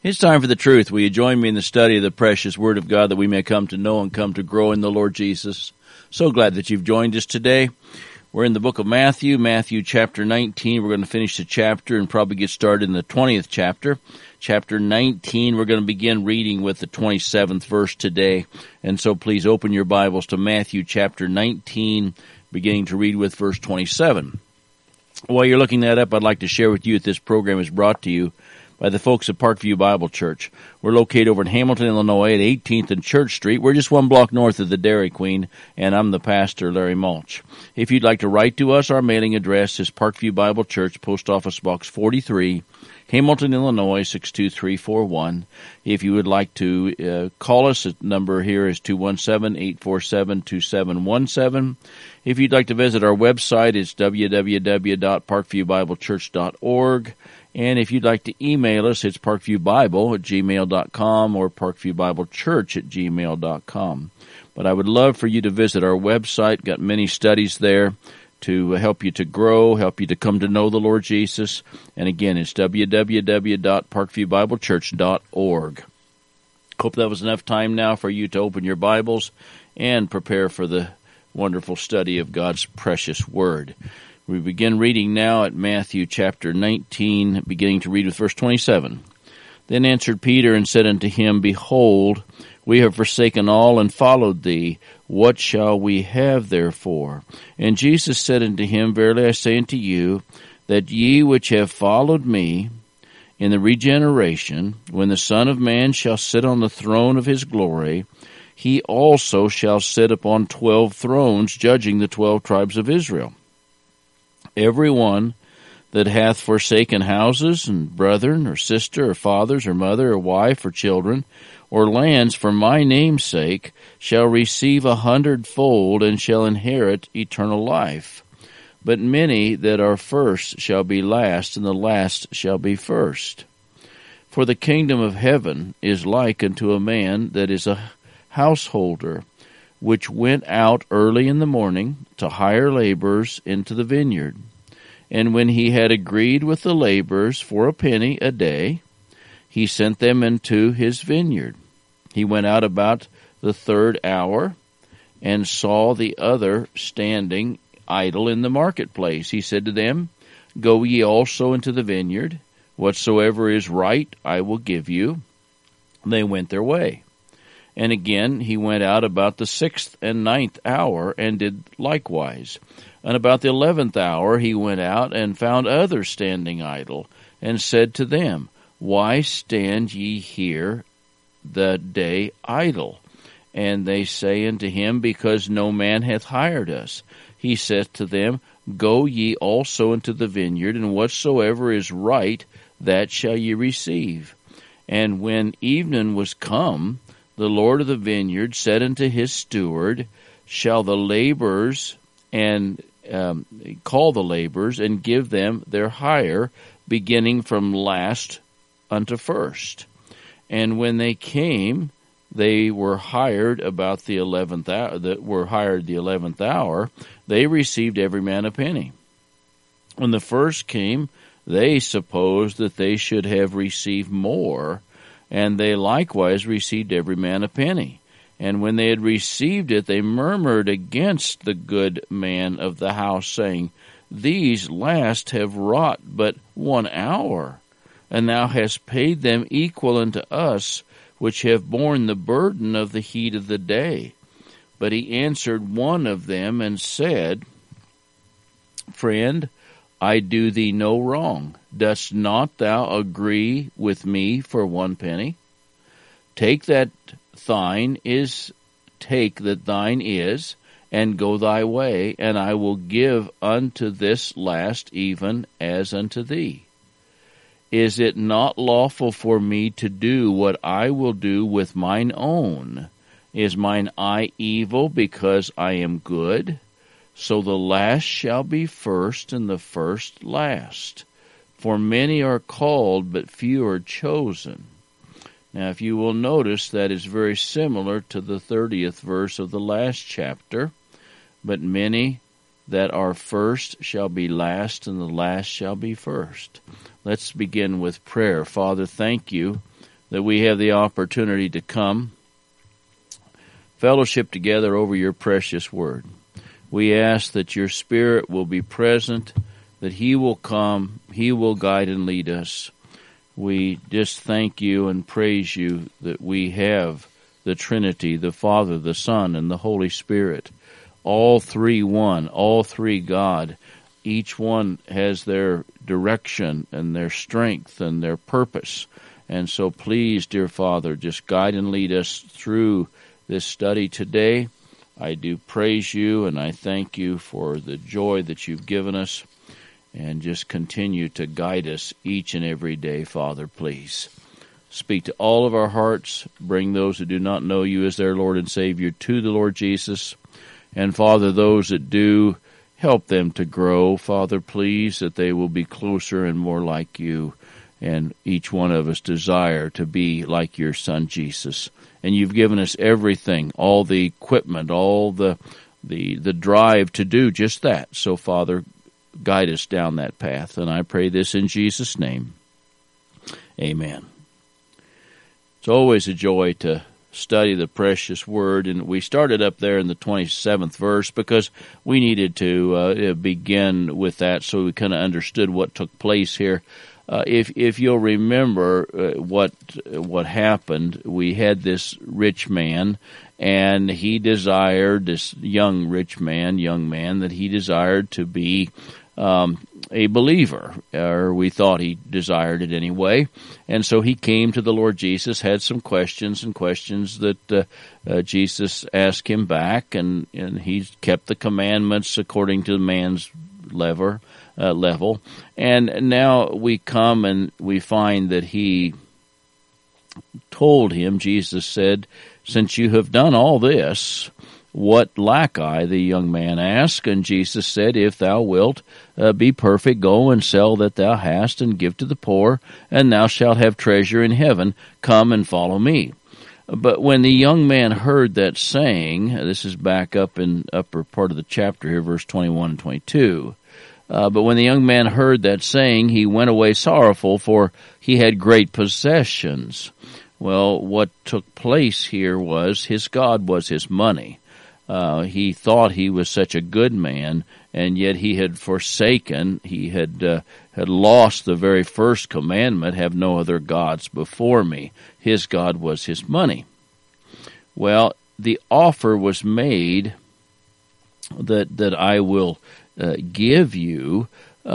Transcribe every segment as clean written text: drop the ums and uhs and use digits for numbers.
It's time for the truth. Will you join me in the study of the precious Word of God that we may come to know and come to grow in the Lord Jesus? So glad that you've joined us today. We're in the book of Matthew chapter 19. We're going to finish the chapter and probably get started in the 20th chapter. Chapter 19, we're going to begin reading with the 27th verse today. And so please open your Bibles to Matthew chapter 19, beginning to read with verse 27. While you're looking that up, I'd like to share with you that this program is brought to you by the folks at Parkview Bible Church. We're located over in Hamilton, Illinois at 18th and Church Street. We're just one block north of the Dairy Queen, and I'm the pastor, Larry Mulch. If you'd like to write to us, our mailing address is Parkview Bible Church, Post Office Box 43, Hamilton, Illinois 62341. If you would like to call us, the number here is 217-847-2717. If you'd like to visit our website, it's www.parkviewbiblechurch.org. And if you'd like to email us, it's parkviewbible@gmail.com or parkviewbiblechurch@gmail.com. But I would love for you to visit our website. Got many studies there to help you to grow, help you to come to know the Lord Jesus. And again, it's www.parkviewbiblechurch.org. Hope that was enough time now for you to open your Bibles and prepare for the wonderful study of God's precious Word. We begin reading now at Matthew chapter 19, beginning to read with verse 27. Then answered Peter and said unto him, Behold, we have forsaken all and followed thee. What shall we have therefore? And Jesus said unto him, Verily I say unto you, that ye which have followed me in the regeneration, when the Son of Man shall sit on the throne of his glory, he also shall sit upon 12 thrones, judging the 12 tribes of Israel. Every one that hath forsaken houses, and brethren, or sister, or fathers, or mother, or wife, or children, or lands for my name's sake, shall receive 100-fold, and shall inherit eternal life. But many that are first shall be last, and the last shall be first. For the kingdom of heaven is like unto a man that is a householder, which went out early in the morning to hire laborers into the vineyard. And when he had agreed with the laborers for a penny a day, he sent them into his vineyard. He went out about the 3rd hour and saw the other standing idle in the marketplace. He said to them, Go ye also into the vineyard. Whatsoever is right I will give you. They went their way. And again he went out about the 6th and 9th hour, and did likewise. And about the 11th hour he went out, and found others standing idle, and said to them, Why stand ye here the day idle? And they say unto him, Because no man hath hired us. He saith to them, Go ye also into the vineyard, and whatsoever is right, that shall ye receive. And when evening was come, the Lord of the vineyard said unto his steward, Shall the laborers call the laborers, and give them their hire, beginning from last unto first? And when they came, they were hired about the 11th hour. That were hired the 11th hour. They received every man a penny. When the first came, they supposed that they should have received more, and they likewise received every man a penny. And when they had received it, they murmured against the good man of the house, saying, These last have wrought but 1 hour, and thou hast paid them equal unto us, which have borne the burden of the heat of the day. But he answered one of them, and said, Friend, I do thee no wrong. Dost not thou agree with me for 1 penny? Take that thine is, and go thy way, and I will give unto this last even as unto thee. Is it not lawful for me to do what I will do with mine own? Is mine eye evil because I am good? So the last shall be first, and the first last. For many are called, but few are chosen. Now, if you will notice, that is very similar to the 30th verse of the last chapter. But many that are first shall be last, and the last shall be first. Let's begin with prayer. Father, thank you that we have the opportunity to come, fellowship together over your precious word. We ask that your Spirit will be present, that He will come, He will guide and lead us. We just thank you and praise you that we have the Trinity, the Father, the Son, and the Holy Spirit. All three one, all three God. Each one has their direction and their strength and their purpose. And so please, dear Father, just guide and lead us through this study today. I do praise you and I thank you for the joy that you've given us. And just continue to guide us each and every day, Father, please. Speak to all of our hearts. Bring those who do not know you as their Lord and Savior to the Lord Jesus. And, Father, those that do, help them to grow, Father, please, that they will be closer and more like you. And each one of us desire to be like your Son, Jesus. And you've given us everything, all the equipment, all the drive to do just that. So, Father, guide us down that path. And I pray this in Jesus' name. Amen. It's always a joy to study the precious word, and we started up there in the 27th verse because we needed to begin with that so we kind of understood what took place here. If you'll remember what happened, we had this rich man, and he desired, this young man, that he desired to be a believer, or we thought he desired it anyway. And so he came to the Lord Jesus, had some questions that Jesus asked him back, and he kept the commandments according to the man's level. And now we come and we find that he told him, Jesus said, "Since you have done all this, what lack I?" the young man asked. And Jesus said, "If thou wilt be perfect, go and sell that thou hast and give to the poor, and thou shalt have treasure in heaven. Come and follow me." But when the young man heard that saying, this is back up in upper part of the chapter here, verse 21 and 22, but when the young man heard that saying, he went away sorrowful, for he had great possessions. Well, what took place here was his God was his money. He thought he was such a good man, and yet he had forsaken, he had lost the very first commandment, "Have no other gods before me." His God was his money. Well, the offer was made that I will give you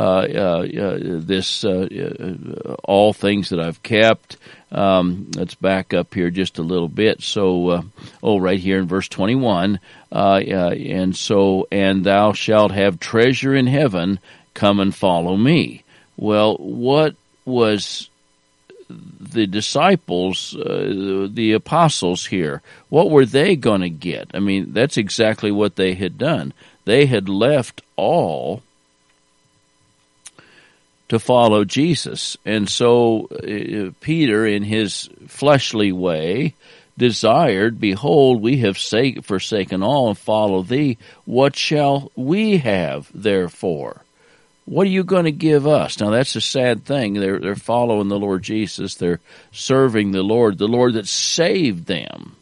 this all things that I've kept. Let's back up here just a little bit. So, right here in verse 21, and thou shalt have treasure in heaven. Come and follow me. Well, what was the disciples, the apostles here? What were they going to get? I mean, that's exactly what they had done. They had left all to follow Jesus. And so Peter, in his fleshly way, desired, "Behold, we have forsaken all and follow thee. What shall we have therefore?" What are you going to give us? Now that's a sad thing. They're following the Lord Jesus. They're serving the Lord that saved them.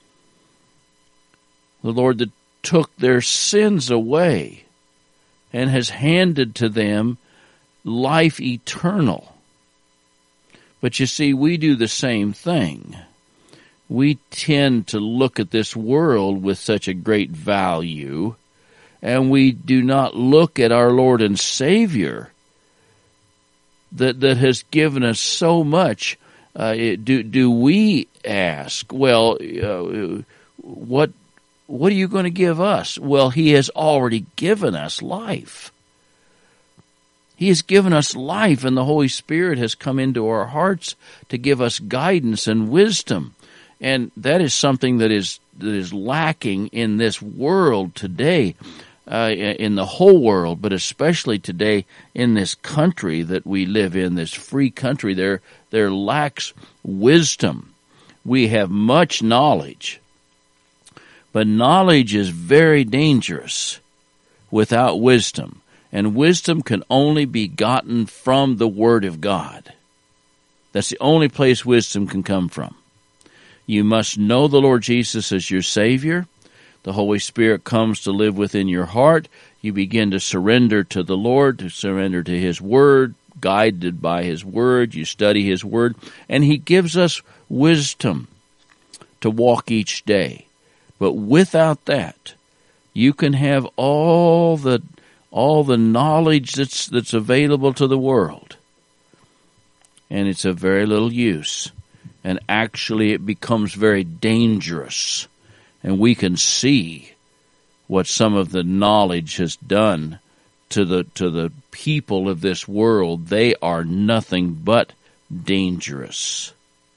The Lord that took their sins away and has handed to them life eternal. But you see, we do the same thing. We tend to look at this world with such a great value, and we do not look at our Lord and Savior that has given us so much. Do we ask, well, what are you going to give us? Well, He has already given us life. He has given us life, and the Holy Spirit has come into our hearts to give us guidance and wisdom. And that is something that is lacking in this world today, in the whole world, but especially today in this country that we live in, this free country. There lacks wisdom. We have much knowledge, but knowledge is very dangerous without wisdom. And wisdom can only be gotten from the Word of God. That's the only place wisdom can come from. You must know the Lord Jesus as your Savior. The Holy Spirit comes to live within your heart. You begin to surrender to the Lord, to surrender to His Word, guided by His Word. You study His Word, and He gives us wisdom to walk each day. But without that, you can have all the knowledge that's available to the world, and it's of very little use. And actually, it becomes very dangerous. And we can see what some of the knowledge has done to the people of this world. They are nothing but dangerous.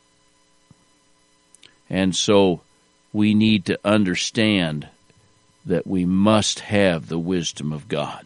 And so we need to understand that we must have the wisdom of God.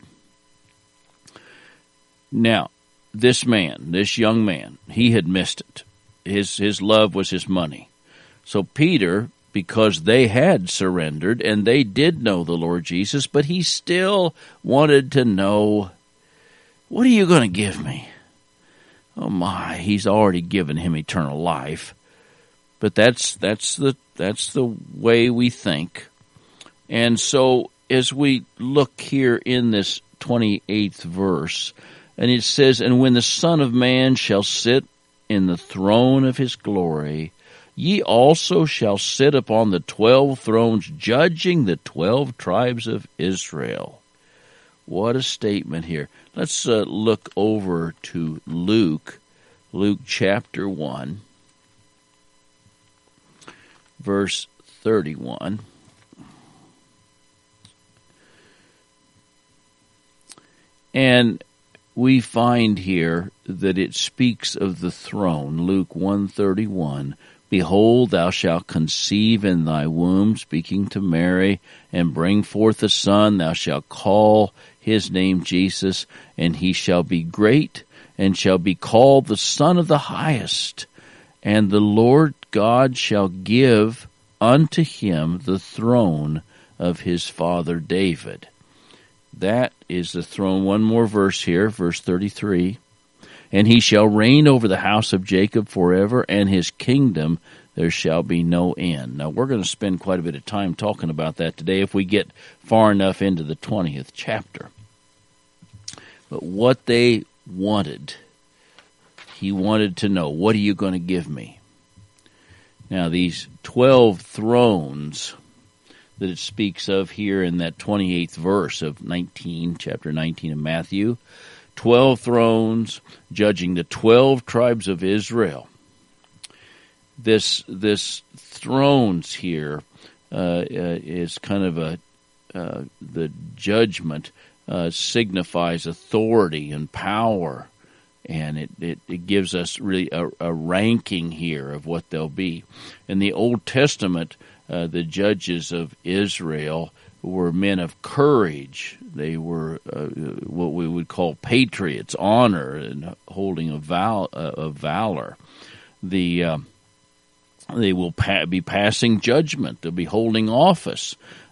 Now, this young man, he had missed it. His love was his money. So Peter, because they had surrendered and they did know the Lord Jesus, but he still wanted to know, what are you going to give me? Oh my, he's already given him eternal life. But that's the way we think. And so as we look here in this 28th verse, and it says, and when the Son of Man shall sit in the throne of his glory, ye also shall sit upon the 12 thrones, judging the 12 tribes of Israel. What a statement here. Let's look over to Luke chapter 1, verse 31. And we find here that it speaks of the throne. Luke 1:31. Behold, thou shalt conceive in thy womb, speaking to Mary, and bring forth a son. Thou shalt call his name Jesus, and he shall be great, and shall be called the Son of the Highest. And the Lord God shall give unto him the throne of his father David. That is the throne. One more verse here, verse 33. And he shall reign over the house of Jacob forever, and his kingdom there shall be no end. Now, we're going to spend quite a bit of time talking about that today if we get far enough into the 20th chapter. But what they wanted, he wanted to know, what are you going to give me? Now, these 12 thrones that it speaks of here in that 28th verse of chapter 19 of Matthew. 12 thrones judging the 12 tribes of Israel. This thrones here is kind of the judgment signifies authority and power, and it gives us really a ranking here of what they'll be. In the Old Testament, the judges of Israel were men of courage. They were what we would call patriots, honor, and holding of valor. They will be passing judgment. They'll be holding office.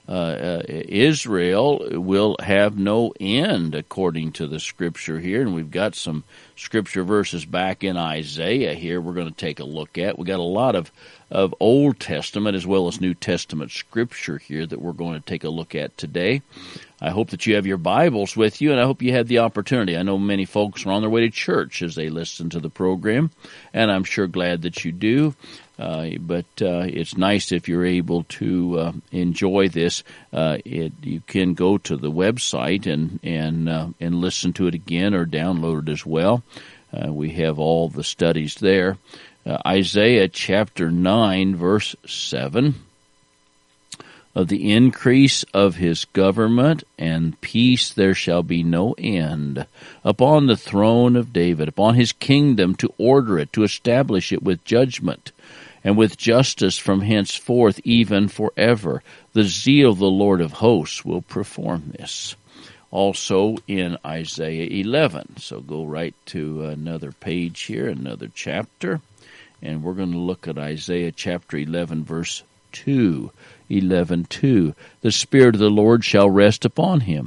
Israel will have no end, according to the Scripture here, and we've got some Scripture verses back in Isaiah here we're going to take a look at. We've got a lot of Old Testament as well as New Testament Scripture here that we're going to take a look at today. I hope that you have your Bibles with you, and I hope you had the opportunity. I know many folks are on their way to church as they listen to the program, and I'm sure glad that you do. But it's nice if you're able to enjoy this. You can go to the website and listen to it again or download it as well. We have all the studies there. Isaiah chapter 9, verse 7. Of the increase of his government and peace there shall be no end, upon the throne of David, upon his kingdom, to order it, to establish it with judgment, and with justice from henceforth, even forever. The zeal of the Lord of hosts will perform this. Also in Isaiah 11. So go right to another page here, another chapter, and we're going to look at Isaiah chapter 11, verse 2. 11:2. The Spirit of the Lord shall rest upon him,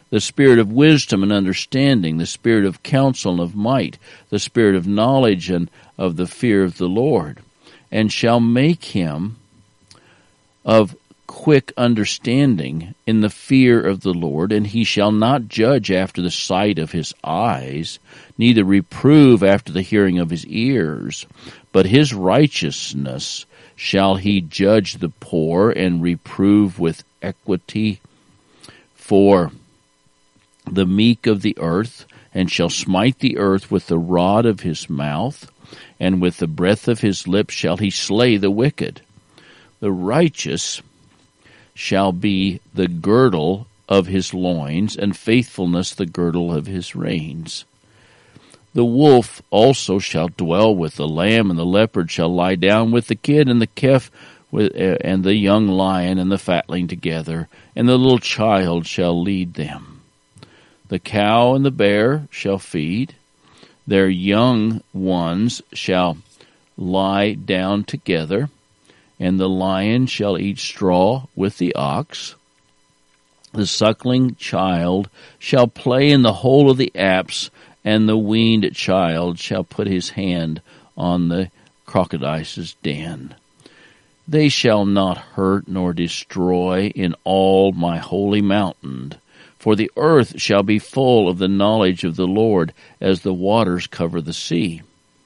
the spirit of wisdom and understanding, the spirit of counsel and of might, the spirit of knowledge and of the fear of the Lord, and shall make him of quick understanding in the fear of the Lord, and he shall not judge after the sight of his eyes, neither reprove after the hearing of his ears, but his righteousness shall he judge the poor and reprove with equity for the meek of the earth, and shall smite the earth with the rod of his mouth, and with the breath of his lips shall he slay the wicked. The righteous shall be the girdle of his loins, and faithfulness the girdle of his reins. The wolf also shall dwell with the lamb, and the leopard shall lie down with the kid, and the calf and the young lion and the fatling together, and the little child shall lead them. The cow and the bear shall feed, their young ones shall lie down together, and the lion shall eat straw with the ox. The suckling child shall play in the hole of the apse, and the weaned child shall put his hand on the crocodile's den. They shall not hurt nor destroy in all my holy mountain, for the earth shall be full of the knowledge of the Lord as the waters cover the sea.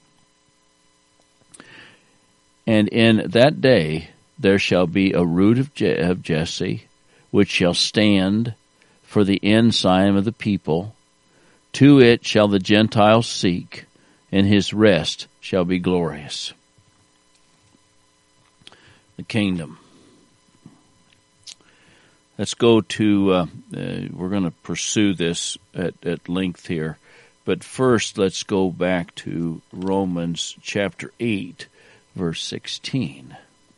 And in that day there shall be a root of Jesse, which shall stand for the ensign of the people. To it shall the Gentiles seek, and his rest shall be glorious. The kingdom. Let's go to, we're going to pursue this at length here, but first let's go back to Romans chapter 8, verse 16.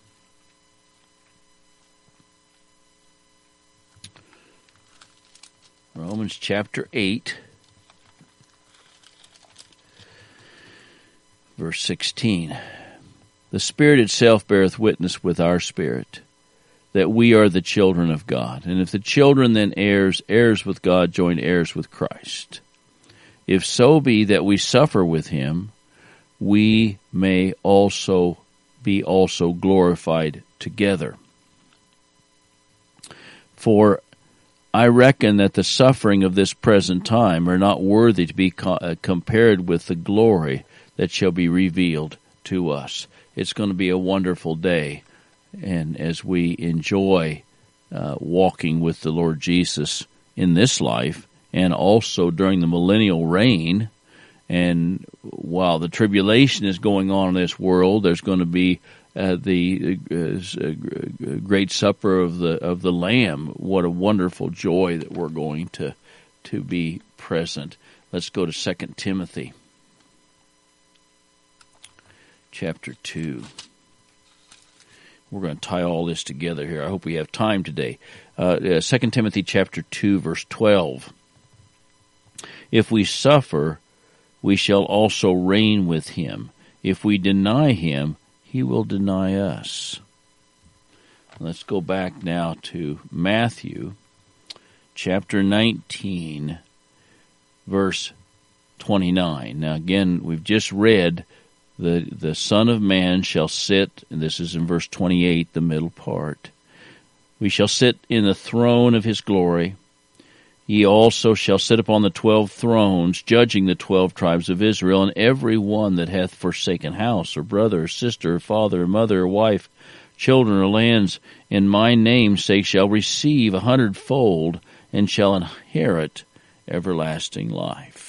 Romans chapter 8, verse 16. The Spirit itself beareth witness with our spirit that we are the children of God. And if the children, then heirs, heirs with God, joint heirs with Christ. If so be that we suffer with him, we may also be glorified together. For I reckon that the suffering of this present time are not worthy to be compared with the glory that shall be revealed to us. It's going to be a wonderful day, and as we enjoy walking with the Lord Jesus in this life, and also during the millennial reign, and while the tribulation is going on in this world, there's going to be the great supper of the Lamb. What a wonderful joy that we're going to be present. Let's go to 2 Timothy chapter 2. We're going to tie all this together here. I hope we have time today. 2 Timothy chapter 2, verse 12. If we suffer, we shall also reign with him. If we deny him, he will deny us. Let's go back now to Matthew chapter 19, verse 29. Now again, we've just read the Son of Man shall sit, and this is in verse 28, the middle part. We shall sit in the throne of his glory. He also shall sit upon the 12 thrones, judging the 12 tribes of Israel, and every one that hath forsaken house, or brother, or sister, or father, or mother, or wife, children, or lands, in my name's sake shall receive 100-fold, and shall inherit everlasting life.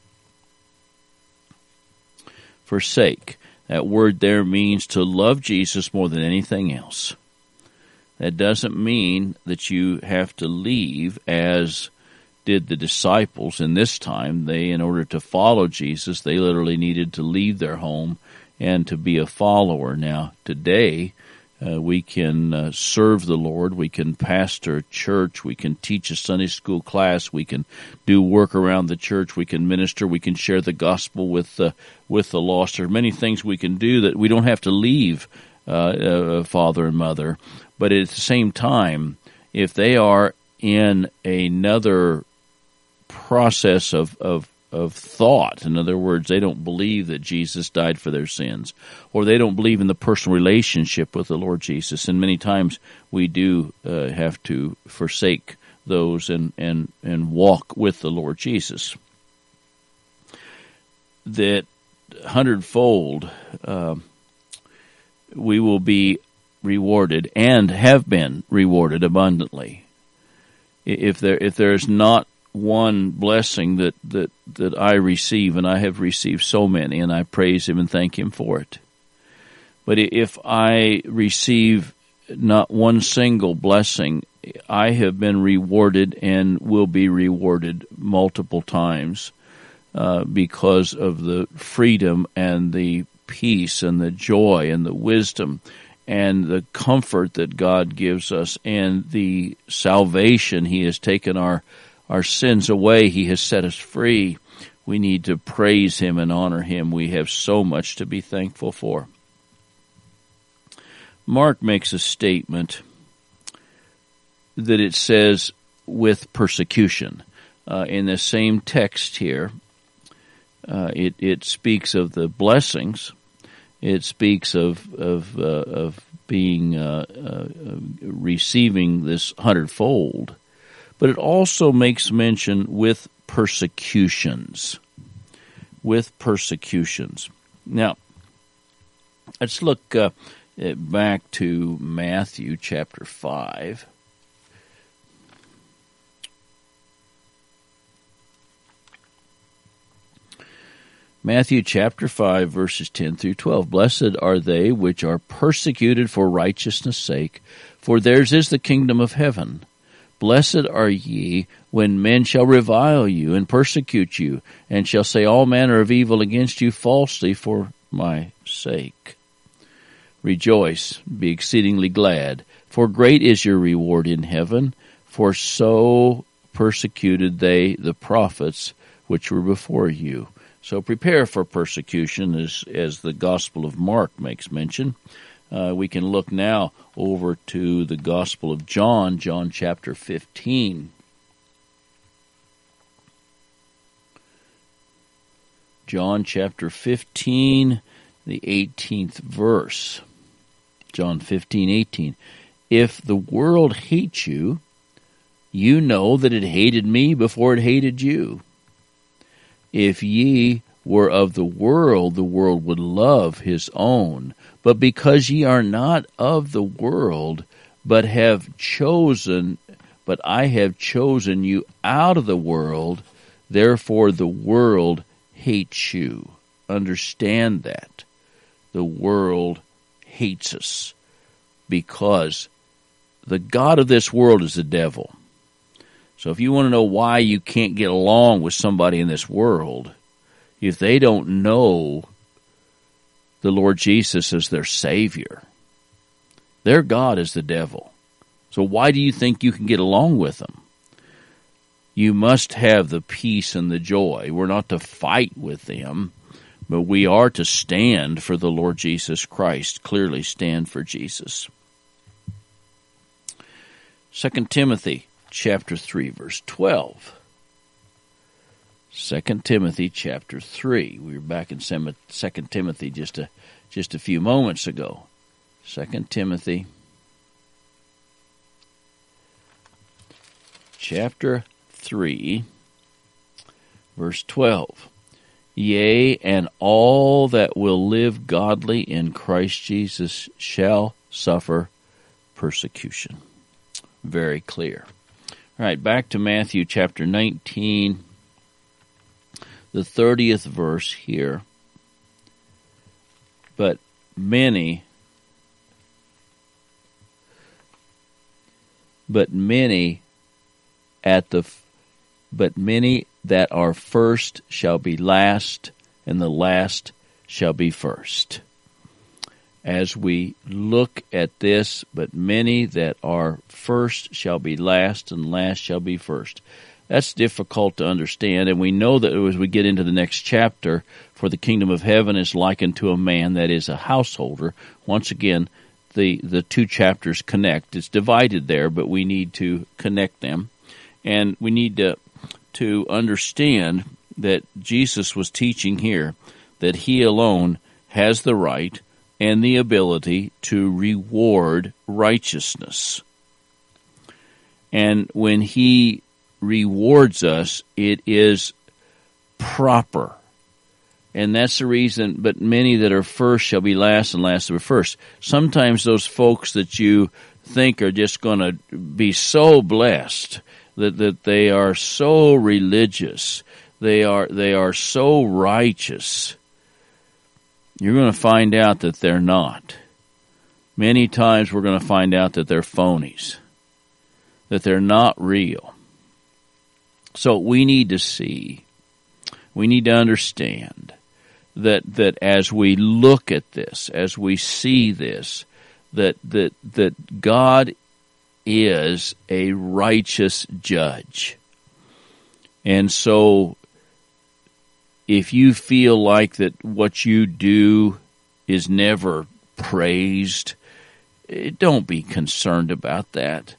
Forsake. That word there means to love Jesus more than anything else. That doesn't mean that you have to leave, as did the disciples in this time. They, in order to follow Jesus, they literally needed to leave their home and to be a follower. Now, today, we can serve the Lord, we can pastor a church, we can teach a Sunday school class, we can do work around the church, we can minister, we can share the gospel with the lost. There are many things we can do that we don't have to leave father and mother. But at the same time, if they are in another process of thought. In other words, they don't believe that Jesus died for their sins, or they don't believe in the personal relationship with the Lord Jesus. And many times we do have to forsake those and walk with the Lord Jesus. That hundredfold we will be rewarded and have been rewarded abundantly. If there is not one blessing that I receive, and I have received so many, and I praise Him and thank Him for it. But if I receive not one single blessing, I have been rewarded and will be rewarded multiple times because of the freedom and the peace and the joy and the wisdom and the comfort that God gives us, and the salvation. He has taken our sins away. He has set us free. We need to praise Him and honor Him. We have so much to be thankful for. Mark makes a statement that it says, with persecution. In the same text here, it speaks of the blessings. It speaks of being receiving this hundredfold, but it also makes mention with persecutions. With persecutions. Now, let's look back to Matthew chapter 5. Matthew chapter 5, verses 10 through 12. Blessed are they which are persecuted for righteousness' sake, for theirs is the kingdom of heaven. Blessed are ye when men shall revile you and persecute you, and shall say all manner of evil against you falsely for my sake. Rejoice, be exceedingly glad, for great is your reward in heaven, for so persecuted they the prophets which were before you. So prepare for persecution, as the Gospel of Mark makes mention. We can look now over to the Gospel of John, John chapter 15. John chapter 15, the 18th verse. John 15:18. If the world hates you, you know that it hated me before it hated you. If ye were of the world would love his own. But because ye are not of the world, but I have chosen you out of the world, therefore the world hates you. Understand that. The world hates us because the god of this world is the devil. So if you want to know why you can't get along with somebody in this world, if they don't know the Lord Jesus as their Savior, their God is the devil. So why do you think you can get along with them? You must have the peace and the joy. We're not to fight with them, but we are to stand for the Lord Jesus Christ. Clearly stand for Jesus. 2 Timothy chapter 3, verse 12. 2 Timothy chapter 3. We were back in 2 Timothy just a few moments ago. 2 Timothy chapter 3, verse 12. Yea, and all that will live godly in Christ Jesus shall suffer persecution. Very clear. All right, back to Matthew chapter 19, the 30th verse here. But many that are first shall be last, and the last shall be first. As we look at this, but many that are first shall be last, and last shall be first. That's difficult to understand, and we know that as we get into the next chapter, for the kingdom of heaven is likened to a man that is a householder. Once again, the two chapters connect. It's divided there, but we need to connect them, and we need to to understand that Jesus was teaching here that he alone has the right and the ability to reward righteousness. And when he rewards us, it is proper. And that's the reason, but many that are first shall be last, and last will be first. Sometimes those folks that you think are just going to be so blessed, that they are so religious, they are so righteous, you're going to find out that they're not. Many times we're going to find out that they're phonies, that they're not real. So we need to see, we need to understand that as we look at this, as we see this, that God is a righteous judge. And so if you feel like that what you do is never praised, don't be concerned about that.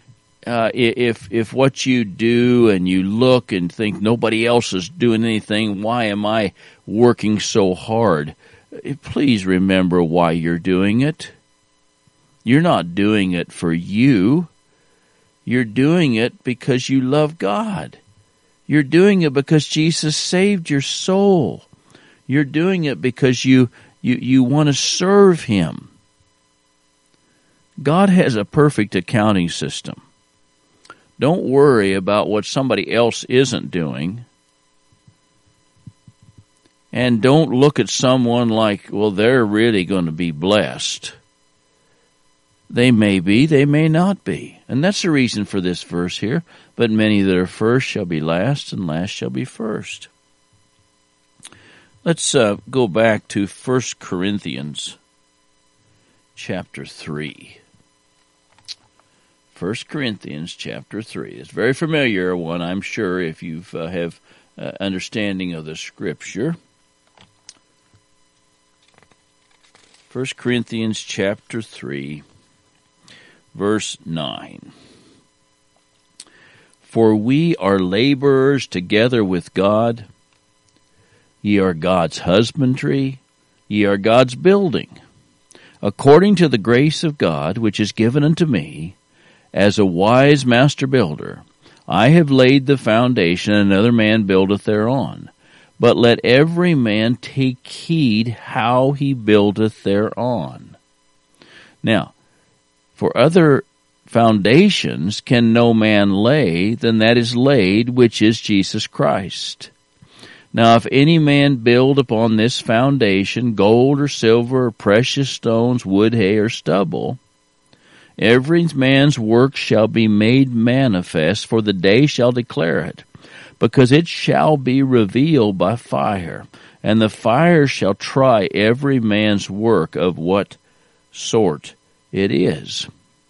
If what you do and you look and think nobody else is doing anything, why am I working so hard? Please remember why you're doing it. You're not doing it for you. You're doing it because you love God. You're doing it because Jesus saved your soul. You're doing it because you want to serve Him. God has a perfect accounting system. Don't worry about what somebody else isn't doing. And don't look at someone like, well, they're really going to be blessed. They may be, they may not be. And that's the reason for this verse here. But many that are first shall be last, and last shall be first. Let's go back to 1 Corinthians chapter 3. 1 Corinthians chapter 3. It's a very familiar one, I'm sure, if you have understanding of the Scripture. 1 Corinthians chapter 3, verse 9. For we are laborers together with God. Ye are God's husbandry, ye are God's building. According to the grace of God, which is given unto me, as a wise master builder, I have laid the foundation, and another man buildeth thereon. But let every man take heed how he buildeth thereon. Now, for other foundations can no man lay than that is laid, which is Jesus Christ. Now, if any man build upon this foundation gold or silver or precious stones, wood, hay, or stubble, every man's work shall be made manifest, for the day shall declare it, because it shall be revealed by fire, and the fire shall try every man's work of what sort it is.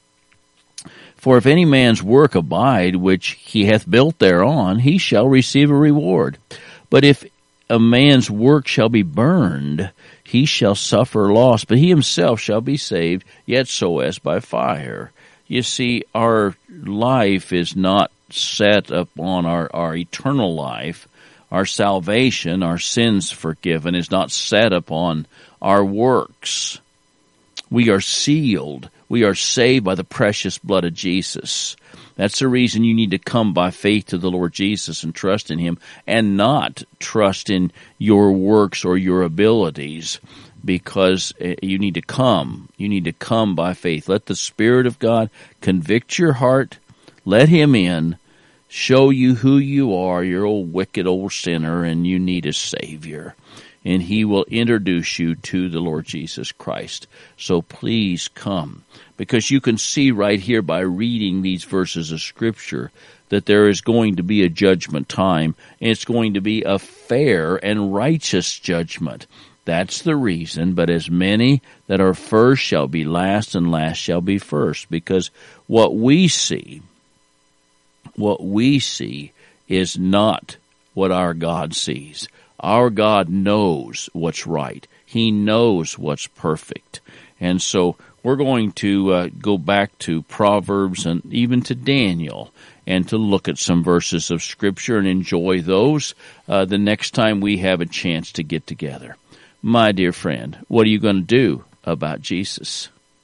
For if any man's work abide, which he hath built thereon, he shall receive a reward. But if a man's work shall be burned, he shall suffer loss, but he himself shall be saved, yet so as by fire. You see, our life is not set upon our eternal life. Our salvation, our sins forgiven, is not set upon our works. We are sealed. We are saved by the precious blood of Jesus. That's the reason you need to come by faith to the Lord Jesus and trust in Him, and not trust in your works or your abilities, because you need to come. You need to come by faith. Let the Spirit of God convict your heart. Let Him in. Show you who you are. You're a wicked old sinner, and you need a Savior. And He will introduce you to the Lord Jesus Christ. So please come, because you can see right here by reading these verses of Scripture that there is going to be a judgment time, and it's going to be a fair and righteous judgment. That's the reason. But as many that are first shall be last, and last shall be first. Because what we see is not what our God sees. Our God knows what's right. He knows what's perfect. And so we're going to go back to Proverbs and even to Daniel. and to look at some verses of Scripture and enjoy those the next time we have a chance to get together. My dear friend, what are you going to do about Jesus?